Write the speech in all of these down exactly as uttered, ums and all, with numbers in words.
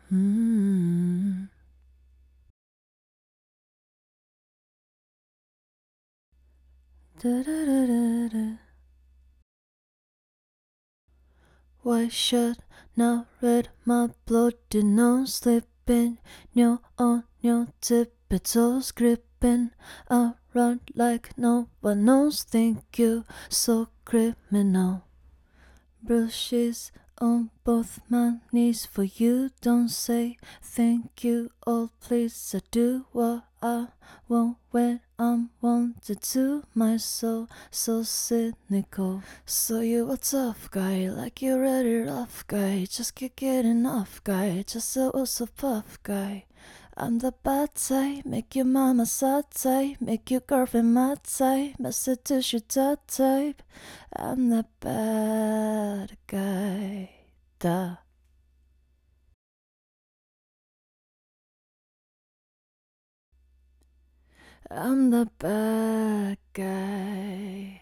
Mm. Da-da-da-da-da. White shirt, now red, my bloody nose slipping. New on new tiptoes gripping around like no one knows. Think you so criminal. Brushes on both my knees for you. Don't say thank you, oh please. I do what I want when I'm wanted to. My soul so cynical. So you a tough guy, like you ready rough guy. Just keep getting off guy, just a also puff guy. I'm the bad type, make your mama sad type, make your girlfriend mad type, message to your dad type. I'm the bad guy. Duh. I'm the bad guy.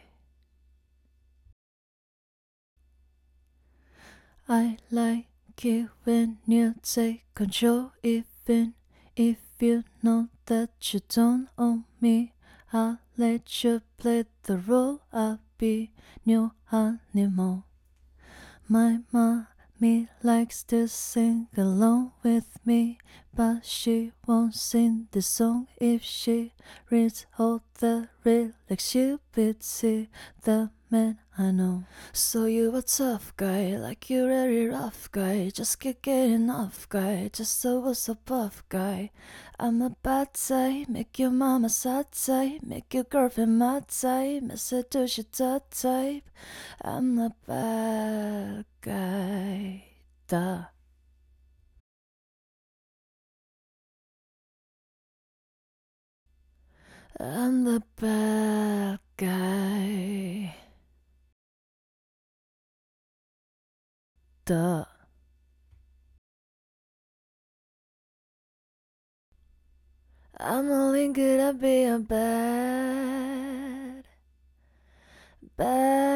I like it when you take control, even if you know that you don't own me. I'll let you play the role, I'll be your honeymoon. My mommy likes to sing along with me, but she won't sing the song if she reads all the lyrics. She'll be the man I know. So you a tough guy, like you really rough guy. Just keep getting off guy, just so was a buff guy. I'm a bad type, make your mama sad type, make your girlfriend mad type, message to your dad type. I'm the bad guy. Duh. I'm the bad guy. Duh. I'm only good at being bad. Bad.